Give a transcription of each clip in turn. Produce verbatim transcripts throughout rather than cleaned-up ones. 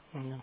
Да.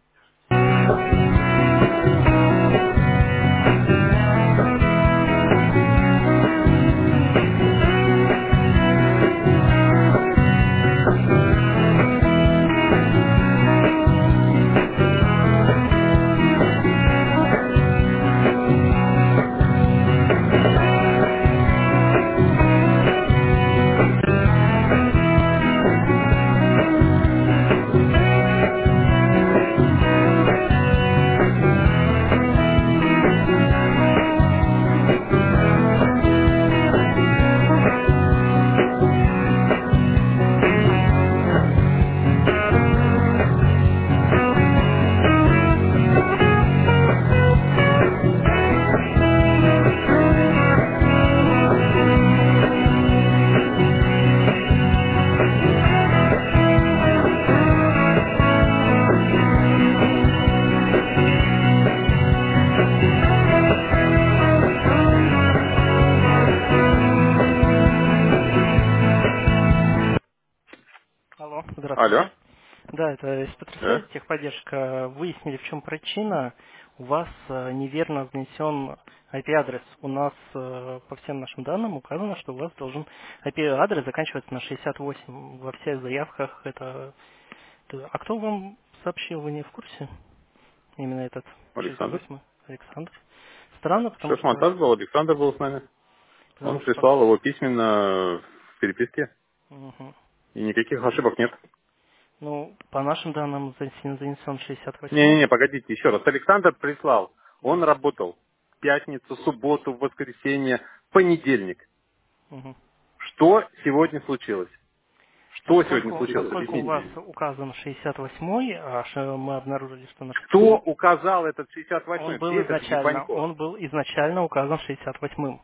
Алло, Алло. здравствуйте. Да, это из Да. Петросвязи, техподдержка. Выяснили, в чем причина. У вас э, неверно внесен ай пи-адрес. У нас э, по всем нашим данным указано, что у вас должен ай пи-адрес заканчиваться на шестьдесят восемь. Во всех заявках это... это- А кто вам сообщил, вы не в курсе? Именно этот шестьдесят Александр. восемь Александр. Странно, потому что... Шеф-монтаж был, Александр был с нами. Он Потому что... прислал его письменно в переписке. Мгм. И никаких ошибок нет. Ну, по нашим данным занесен занесен шестьдесят восемь. Не-не-не, погодите, еще раз. Александр прислал. Он Мгм. работал в пятницу, субботу, в воскресенье, в понедельник. Мгм. Что сегодня случилось? Что сегодня Поскольку, случилось? поскольку у Объясните вас мне. указан шестьдесят восемь, а ш- мы обнаружили, что на Кто указал этот шестьдесят он восьмой? был Где этот изначально, ебанько? он был изначально указан шестьдесят восемь.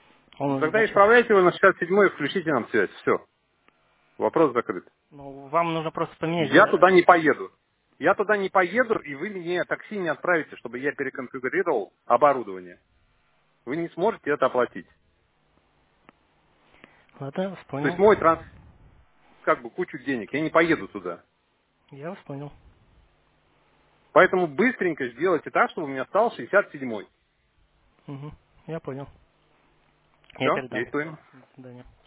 Ну Он тогда изначально. исправляйте его на шестьдесят седьмой и включите нам связь. Все. Вопрос закрыт. Ну, вам нужно просто поменять. Я за- туда не поеду. Я туда не поеду, и вы мне такси не отправите, чтобы я переконфигурировал оборудование. Вы не сможете это оплатить. Ладно, я вас То есть понял. мой транс как бы кучу денег, я не поеду туда. Я вас понял. Поэтому быстренько сделайте так, чтобы у меня стал шестьдесят седьмой. Мгм. Я понял. Я Все, передам. действуем. До свидания.